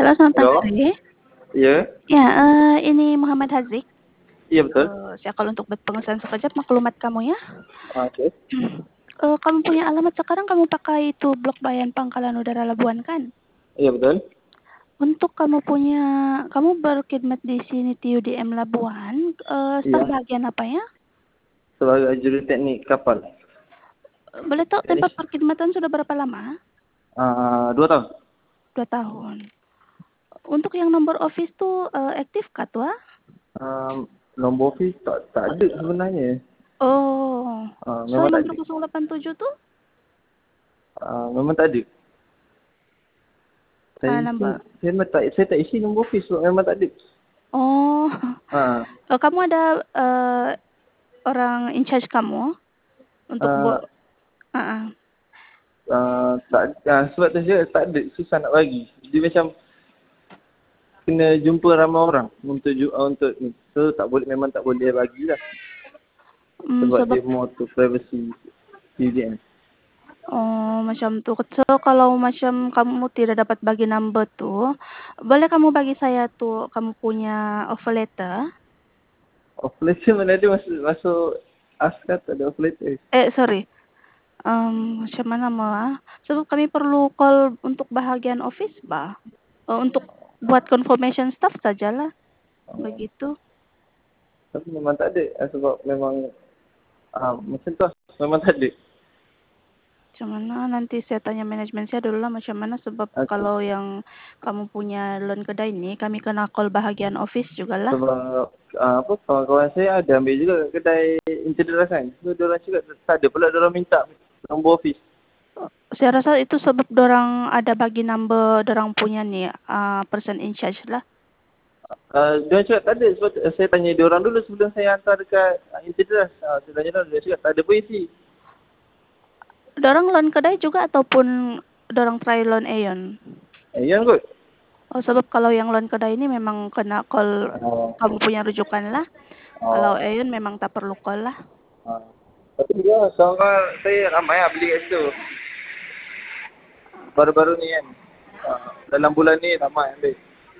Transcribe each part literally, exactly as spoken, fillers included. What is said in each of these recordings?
Halo, selamat Halo? pagi. Iya? Ya, eee, ini Muhammad Haziq. Iya, betul. Eee, saya call untuk berpengenalan sekejap maklumat kamu ya. Oke. Eee, kamu punya alamat sekarang kamu pakai itu Blok Bayan Pangkalan Udara Labuan kan? Iya, betul. Untuk kamu punya kamu berkhidmat di sini T U D M Labuan, eee, staf Iya. bagian apa ya? Sebagai juru teknik kapal. Boleh tahu tempat Teknis. perkhidmatan sudah berapa lama? Uh, dua tahun. Dua tahun. Untuk yang nomor office tuh, eee, aktif kah tuah? Um, nombor office tak, tak ada sebenarnya. Oh, Uh, so memang yang tak ada. berkosong lapan tujuh tuh? Uh, memang tak ada. Ah, Saya, nambah. saya, memang tak, saya tak isi nombor office, so memang tak ada. Oh. Uh, Oh, kamu ada eee, orang in charge kamu untuk uh, bu heeh. uh, tak, uh, sebab tu saya tak ada, susah nak bagi. Jadi macam kena jumpa ramai orang untuk uh, untuk ni. So tak boleh, memang tak boleh bagilah. Hmm, Sebab sebab dia more to privacy T U D M. Oh, macam tu. So, kalau macam kamu tidak dapat bagi number tu, boleh kamu bagi saya tu kamu punya offer letter? Offer letter mana ada masuk, masuk ASKAR tak ada offer letter. Eh, sorry. Um, macam mana malah? Sebab kami perlu call untuk bahagian office bah. Oh, untuk buat confirmation staff sajalah. Oh. Begitu. Tapi memang tak ada. Sebab memang uh, macam tu lah. Memang tak ada. Macam mana nanti saya tanya manajemen saya dulu lah macam mana sebab Okay. kalau yang kamu punya loan kedai ni kami kena call bahagian office jugalah. Sebab uh, apa kawan-kawan saya ada ambil juga kedai Interdras kan. So diorang cakap tak ada pula diorang minta nombor office. Saya rasa itu sebab dorang ada bagi number dorang punya ni uh, person in charge lah. Uh, diorang cakap tak ada sebab saya tanya diorang dulu sebelum saya hantar dekat uh, Interdras. Uh, saya tanya diorang, dia cakap tak ada pun isi. Dorang loan kedai juga ataupun dorang try loan Aeon? Eh, yang kot. Oh, sebab kalau yang loan kedai ini memang kena call Oh. kamu punya rujukan lah. Oh. Kalau Aeon memang tak perlu call lah. Uh. Tapi dia kawan-kawan saya ramai lah beli kat situ. Baru-baru ni kan. Uh, dalam bulan ni ramai ambil.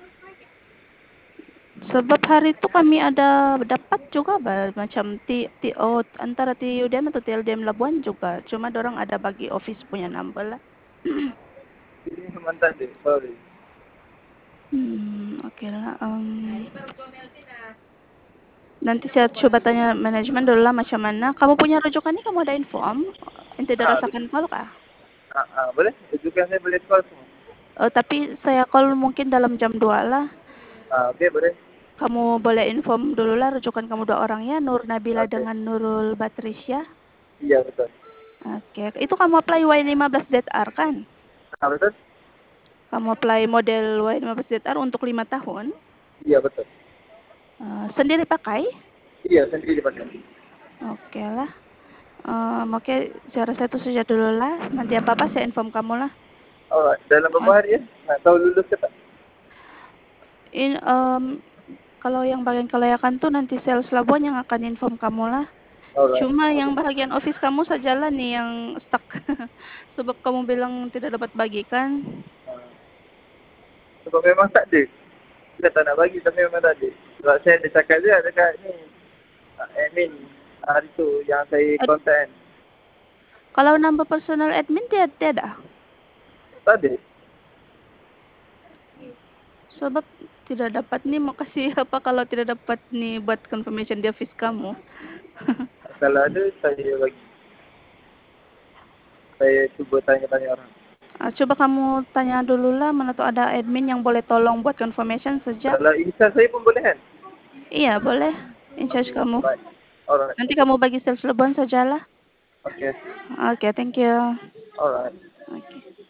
Sebab hari tu kami ada dapat juga bah, macam T, T oh, antara T U D M atau T L D M Labuan juga. Cuma dorang ada bagi office punya number lah. Ini memang tak ada, sorry. Hmm, okey lah. Um, nanti saya coba tanya manajemen dulu lah macam mana. Kamu punya rujukan ni kamu ada inform? Ente Ha, rasakan call kah? ha, ha, boleh? Rujukan saya boleh call semua. Oh, tapi saya call mungkin dalam jam dua lah. Ha, okey, boleh. Kamu boleh inform dulu lah rujukan kamu dua orang ya, Nur Nabila Okey. dengan Nurul Batrisya. Iya, betul. Okey, itu kamu apply Y lima belas Z R kan? Ha, betul? Kamu apply model Y lima belas Z R untuk lima tahun? Iya, betul. Uh, sendiri pakai? Iya, sendiri dipakai. Okey lah. Um, Okey, saya rasa itu saja dulu lah. Nanti apa-apa saya inform kamu lah. Alright, dalam beberapa hari ya? Nak tahu lulus ke tak? In, um, kalau yang bagian kelayakan tuh nanti sales Labuan yang akan inform kamu lah. Alright. Cuma yang bahagian office kamu sajalah nih yang stuck. Sebab kamu bilang tidak dapat bagikan. Ha. Sebab memang tak ada. Kita tak nak bagi tapi memang tak ada. Sebab saya ada cakap je dekat ni. Admin hari tu yang saya Ad, kontak kan. kalau number personal admin dia tiada. Tak ada. Sebab tidak dapat nih mau kasih apa kalau tidak dapat nih buat confirmation di office kamu. Kalau ada saya bagi. Saya cuba tanya-tanya orang. Uh, coba kamu tanya dulu lah mana tuh ada admin yang boleh tolong buat confirmation saja. Kalau insan saya pun boleh kan? Iya boleh. In charge Okay, kamu. alright. Alright. Nanti kamu bagi sales Labuan sajalah. Okay. Oke, okay, thank you. Alright. Okay.